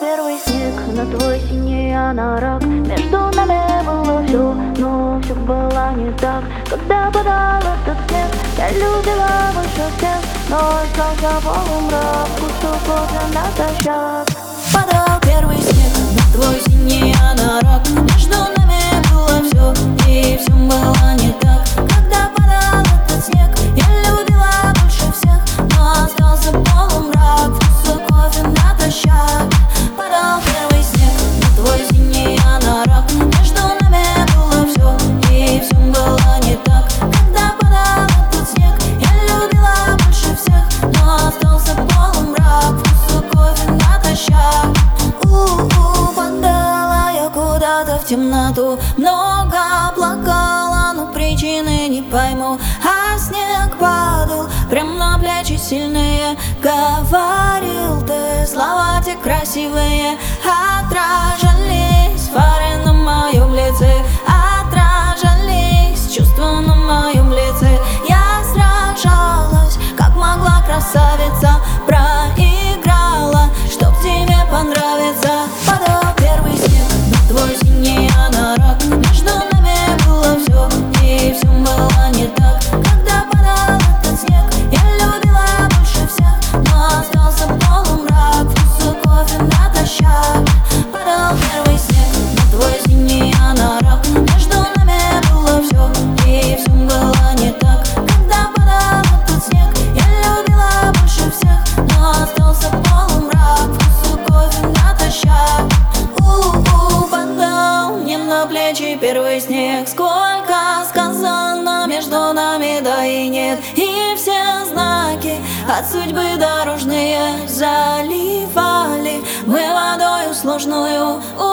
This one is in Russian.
первый снег на твой синий анорак. Между нами было все, но все было не так. Когда падал этот снег, я любила больше всех, но остался полумрак, кусок кофе натощак. Падал первый снег на твой синий анорак. Между нами было все, и все было не так. Когда падал этот снег, я любила больше всех, но остался полумрак, вкуса кофе натощак. Падал первый снег на твой синий анорак. Между нами было все, и все было не так. Когда падал этот снег, я любила больше всех, но остался полумрак, вкуса кофе натощак. Падала я куда-то в темноту, много плакала, но причины не пойму. А снег падал прям на плечи сильные. Говорил ты, слова те красивые отражались фары на моем лице, отражались чувства на моем лице. Я сражалась, как могла, красавица, проиграла, чтоб тебе понравится. Падал первый снег на твой синий анорак. Между нами было все, и все было не так. Когда падал этот снег, я любила больше всех, но остался полумрак, вкуса кофе натощак. Падал первый снег на твой синий анорак. Между нами было все, и все было не так. Когда падал этот снег, я любила больше всех, но остался полумрак, вкуса кофе натощак. Падал мне на плечи первый снег. Сколько сказано между нами, да и нет. И все знаки от судьбы дорожные заливали мы водою сложную.